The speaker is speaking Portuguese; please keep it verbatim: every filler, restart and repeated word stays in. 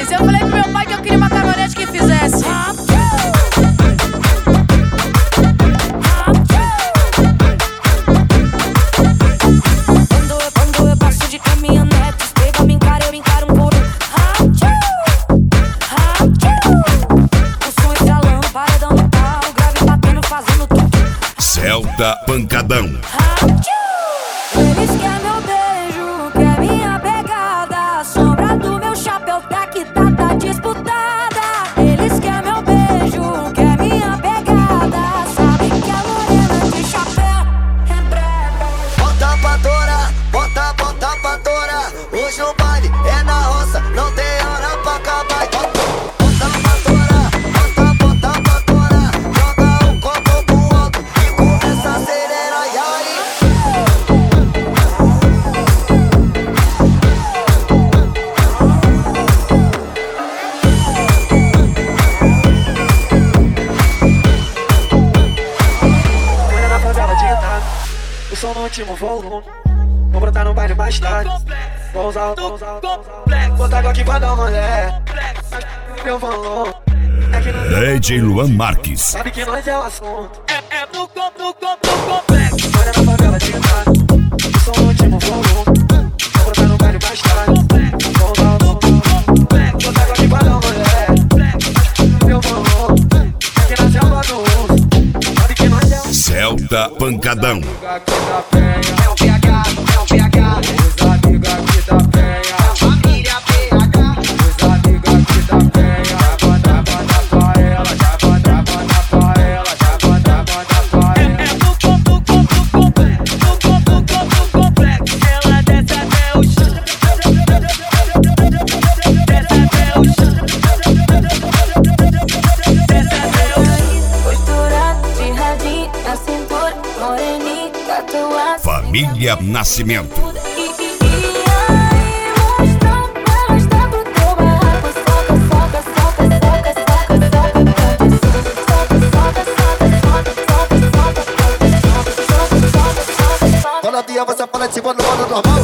fizesse. Eu falei pro meu pai que eu queria uma caminhonete que fizesse. Quando eu, quando eu passo de caminhonete, pega, me encara, eu encaro um por um. O som estralando, paredão no pau, grave batendo, fazendo tudo. Celta Pancadão. Eles querem meu beijo, quer minha pegada. Sombra do meu chapéu tá que tá, tá disputada. Eles querem meu beijo, quer minha pegada. Sabe que a morena de chapéu é brava. Bota pra torar, bota, bota pra torar. Hoje o baile é na roça, não tem hora pra acabar. Bota pra torar, bota, bota pra torar. Joga o copo pro alto e começa a acelerar. E aí? Olha na favela de Itália, o som no último volume. Vou brotar no baile mais tarde. Vou usar o, vou usar o, vou usar o. Botar água aqui pra dar uma olhada. Meu volume é que não D J Luan Marques. sabe que nós é o assunto. É, é no copo, no copo, no complexo. Olha na favela de Itália, o som no último volume. Vou brotar no baile mais tarde. Vou usar o, vou usar o. Botar água aqui pra dar uma olhada. Meu volume é que nós é o bagunço. Sabe que nós é o Celta Pancadão. Aqui da penha, é o P H, é o P H. Os amigos aqui da penha, família P H. Os amigos aqui da penha, bota, bota pra ela, já bota, bota pra ela, já bota, bota pra ela. É no copo, no copo, no complexo. No copo, no copo, no complexo. Ela desce até o chão. Desce até o chão. Desce até o chão. Postura de radinho na cintura, moreninha, tatuada. Família Nascimento. E, e, e aí, mostrando, vai mostrar pro teu barraco. Soca, soca, soca, soca, soca, soca, soca, soca, soca, soca, soca, soca, soca, soca, soca, soca. Toda dia você fala de cima do modo normal.